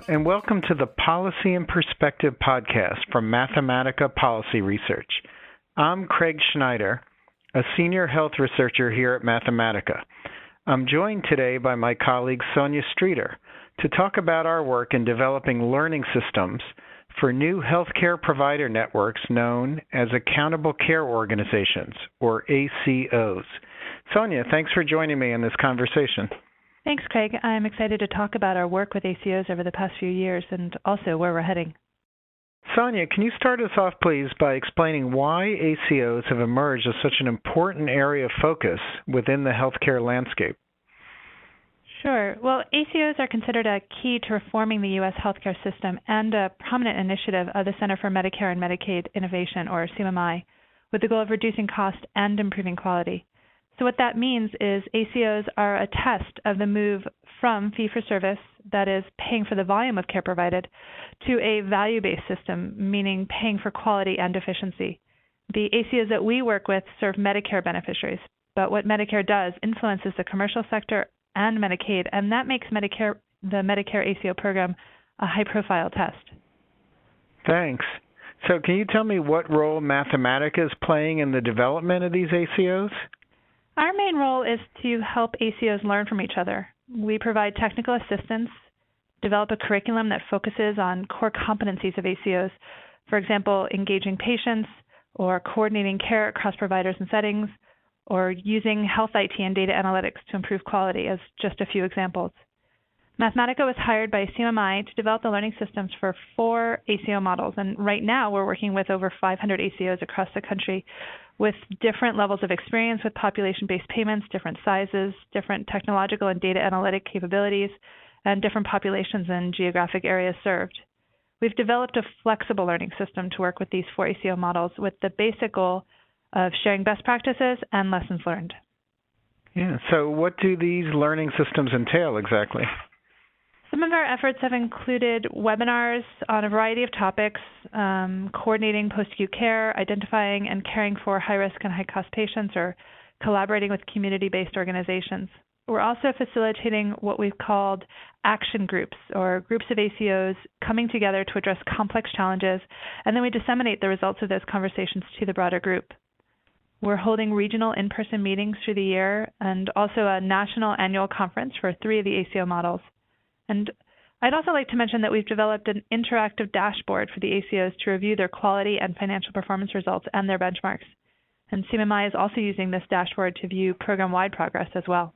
and welcome to the Policy and Perspective podcast from Mathematica Policy Research. I'm Craig Schneider, a senior health researcher here at Mathematica. I'm joined today by my colleague Sonia Streeter to talk about our work in developing learning systems for new healthcare provider networks known as Accountable Care Organizations, or ACOs. Sonia, thanks for joining me in this conversation. Thanks, Craig. I'm excited to talk about our work with ACOs over the past few years and also where we're heading. Sonia, can you start us off, please, by explaining why ACOs have emerged as such an important area of focus within the healthcare landscape? Sure. Well, ACOs are considered a key to reforming the U.S. healthcare system and a prominent initiative of the Center for Medicare and Medicaid Innovation, or CMMI, with the goal of reducing cost and improving quality. So what that means is ACOs are a test of the move from fee-for-service, that is, paying for the volume of care provided, to a value-based system, meaning paying for quality and efficiency. The ACOs that we work with serve Medicare beneficiaries, but what Medicare does influences the commercial sector and Medicaid, and that makes the Medicare ACO program a high-profile test. Thanks. So can you tell me what role Mathematica is playing in the development of these ACOs? Our main role is to help ACOs learn from each other. We provide technical assistance, develop a curriculum that focuses on core competencies of ACOs, for example, engaging patients or coordinating care across providers and settings, or using health IT and data analytics to improve quality, as just a few examples. Mathematica was hired by CMMI to develop the learning systems for 4 ACO models, and right now we're working with over 500 ACOs across the country with different levels of experience with population-based payments, different sizes, different technological and data analytic capabilities, and different populations and geographic areas served. We've developed a flexible learning system to work with these 4 ACO models with the basic goal of sharing best practices and lessons learned. Yeah, so what do these learning systems entail exactly? Some of our efforts have included webinars on a variety of topics, coordinating post-acute care, identifying and caring for high-risk and high-cost patients, or collaborating with community-based organizations. We're also facilitating what we've called action groups, or groups of ACOs coming together to address complex challenges, and then we disseminate the results of those conversations to the broader group. We're holding regional in-person meetings through the year and also a national annual conference for 3 of the ACO models. And I'd also like to mention that we've developed an interactive dashboard for the ACOs to review their quality and financial performance results and their benchmarks. And CMMI is also using this dashboard to view program-wide progress as well.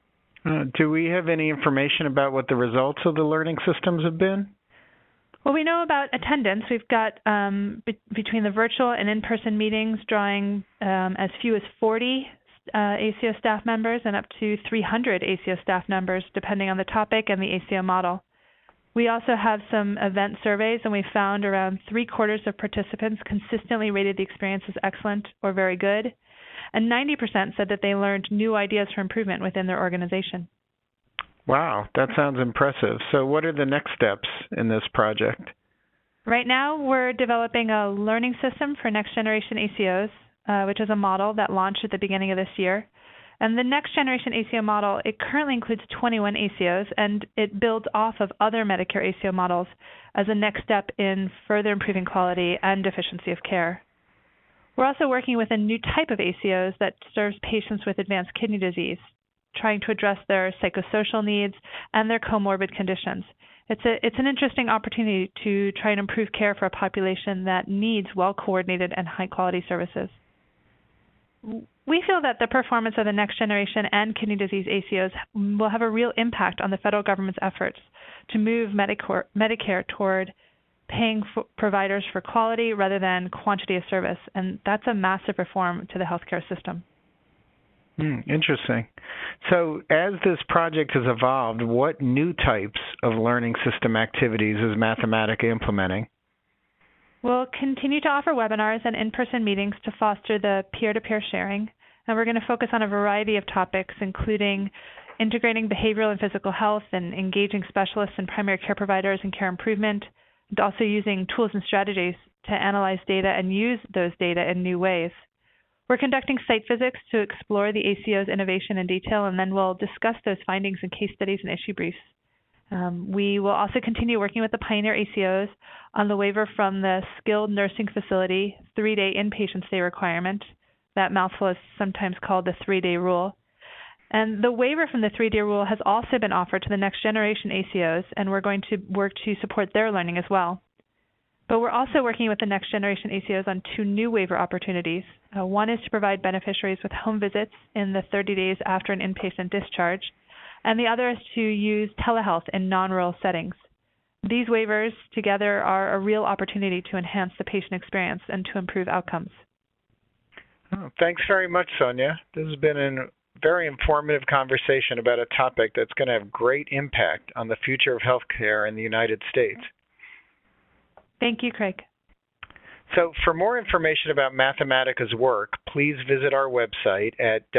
Do we have any information about what the results of the learning systems have been? Well, we know about attendance. We've got between the virtual and in-person meetings drawing as few as 40 ACO staff members and up to 300 ACO staff members, depending on the topic and the ACO model. We also have some event surveys, and we found around 3/4 of participants consistently rated the experience as excellent or very good, and 90% said that they learned new ideas for improvement within their organization. Wow, that sounds impressive. So what are the next steps in this project? Right now, we're developing a learning system for next-generation ACOs, which is a model that launched at the beginning of this year. And the next generation ACO model, it currently includes 21 ACOs, and it builds off of other Medicare ACO models as a next step in further improving quality and efficiency of care. We're also working with a new type of ACOs that serves patients with advanced kidney disease, trying to address their psychosocial needs and their comorbid conditions. It's an interesting opportunity to try and improve care for a population that needs well-coordinated and high-quality services. We feel that the performance of the next generation and kidney disease ACOs will have a real impact on the federal government's efforts to move Medicare toward paying for providers for quality rather than quantity of service, and that's a massive reform to the healthcare system. Interesting. So as this project has evolved, what new types of learning system activities is Mathematica implementing? We'll continue to offer webinars and in-person meetings to foster the peer-to-peer sharing, and we're going to focus on a variety of topics, including integrating behavioral and physical health and engaging specialists and primary care providers in care improvement, and also using tools and strategies to analyze data and use those data in new ways. We're conducting site visits to explore the ACO's innovation in detail, and then we'll discuss those findings in case studies and issue briefs. We will also continue working with the Pioneer ACOs on the waiver from the skilled nursing facility 3-day inpatient stay requirement. That mouthful is sometimes called the 3-day rule. And the waiver from the 3-day rule has also been offered to the next generation ACOs, and we're going to work to support their learning as well. But we're also working with the next generation ACOs on 2 new waiver opportunities. One is to provide beneficiaries with home visits in the 30 days after an inpatient discharge, and the other is to use telehealth in non-rural settings. These waivers together are a real opportunity to enhance the patient experience and to improve outcomes. Oh, thanks very much, Sonia. This has been a very informative conversation about a topic that's going to have great impact on the future of healthcare in the United States. Thank you, Craig. So for more information about Mathematica's work, please visit our website at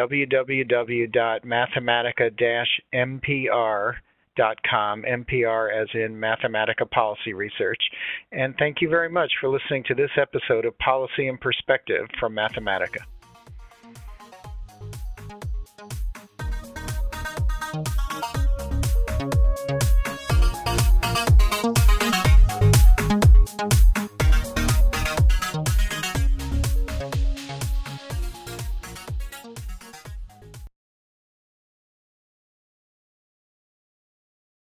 www.mathematica-mpr.com, MPR as in Mathematica Policy Research. And thank you very much for listening to this episode of Policy in Perspective from Mathematica.